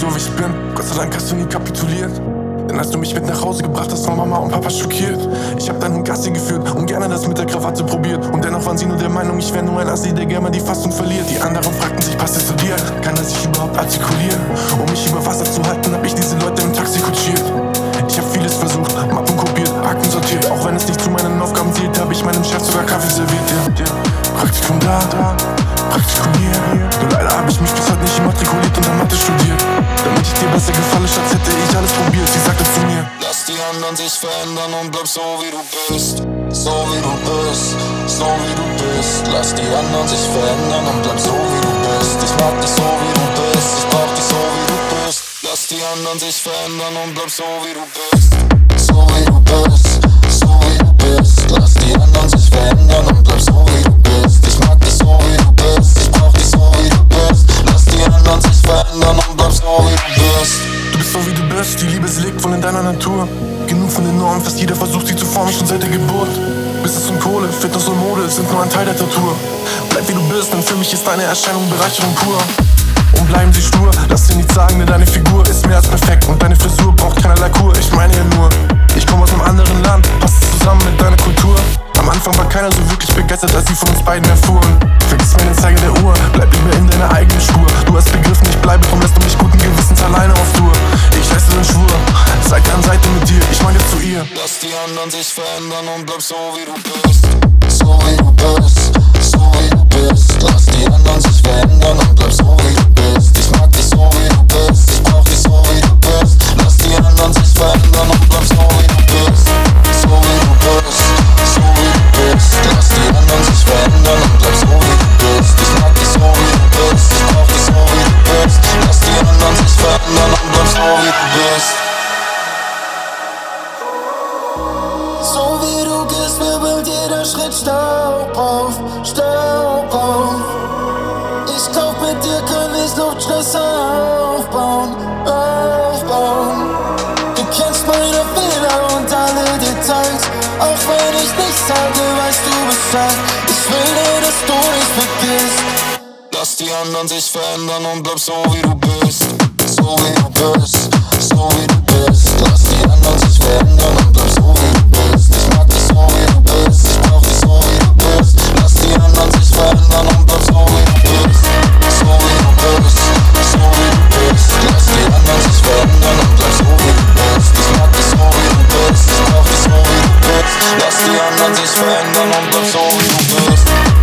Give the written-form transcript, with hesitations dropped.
so wie ich bin. Gott sei Dank hast du nie kapituliert. Denn als du mich mit nach Hause gebracht hast, waren Mama und Papa schockiert. Ich hab dann einen Gassi geführt und gerne das mit der Krawatte probiert. Und dennoch waren sie nur der Meinung, ich wär nur ein Assi, der gerne mal die Fassung verliert. Die anderen fragten sich, passt es zu dir? Kann er sich überhaupt artikulieren? Um mich über Wasser zu halten, hab ich diese Leute im Taxi kutschiert. Ich hab vieles versucht, Mappen kopiert, Akten sortiert. Auch wenn es nicht zu meinen Aufgaben zählt, hab ich meinem Chef sogar Kaffee serviert. Ja. Praktikum da, Praktikum hier. Nur leider hab ich mich bis heute nicht immatrikuliert und dann Mathe studiert. Damit ich dir besser gefalle, statt hätte ich alles probiert. Sie sagte zu mir: Lass die anderen sich verändern und bleib so wie du bist. So wie du bist, so wie du bist. Lass die anderen sich verändern und bleib so wie du bist. Ich mag dich so wie du bist, ich brauch dich so wie du bist. Lass die anderen sich verändern und bleib so wie du bist. So wie du bist, so wie du bist. Lass die anderen sich verändern und bleib so wie du bist. Ich mag dich so wie du bist, ich brauch dich so wie du bist. Lass die anderen sich verändern und bleib so wie du bist. Du bist so wie du bist, die Liebe lebt voll in deiner Natur. Genug von den Normen, fast jeder versucht sie zu formen, schon seit der Geburt. Business und Kohle, Fitness und Mode sind nur ein Teil der Tortur. Bleib wie du bist, denn für mich ist deine Erscheinung Bereicherung pur. Und bleiben sie stur, lass dir nichts sagen, denn deine Figur ist mehr als perfekt. Und deine Frisur braucht keinerlei Kur, ich meine ja nur, ich komme aus einem anderen Land, passt es zusammen mit deiner Kultur. Am Anfang war keiner so wirklich begeistert, als sie von uns beiden erfuhren. Vergiss mir den Zeiger der Uhr, bleib lieber in deiner eigenen Spur. Du hast begriffen, ich bleibe, drum lässt du mich guten Gewissens alleine auf Tour. Ich leiste den Schwur, Seite an Seite mit dir, ich meine zu ihr. Lass die anderen sich verändern und bleib so wie du bist. So wie du bist, so wie du bist. Lass die anderen sich verändern und bleib so wie du bist. Ich mag dich so wie du bist, ich brauch dich so wie du bist. Lass die anderen sich verändern und bleib so wie du bist. So wie du bist, so wie du bist. Lass die anderen sich verändern und bleib so wie du bist. Ich mag dich so wie du bist, ich brauch dich so wie du bist. Lass die anderen sich verändern und bleib so wie du bist. So wie du gehst, wirbelt jeder Schritt Staub auf, Staub auf. Ich glaub, mit dir kann ich Luftschlösser aufbauen, aufbauen. Du kennst meine Fehler und alle Details. Auch wenn ich nichts sage, weißt du Bescheid. Ich will nur, dass du nicht vergisst. Lass die anderen sich verändern und bleib so wie du bist. So wie du bist, so wie du bist. Lass die anderen sich verändern und bleib so wie du bist. Ich mag dich so wie du bist, ich brauch dich so wie du bist. Lass die anderen sich verändern und bleib so wie du bist. So wie du bist, so wie du bist. Lass die anderen sich verändern und bleib so wie du bist. Ich mag dich so wie du bist, ich brauch dich so wie du bist. Lass die anderen sich verändern und bleib so wie du bist.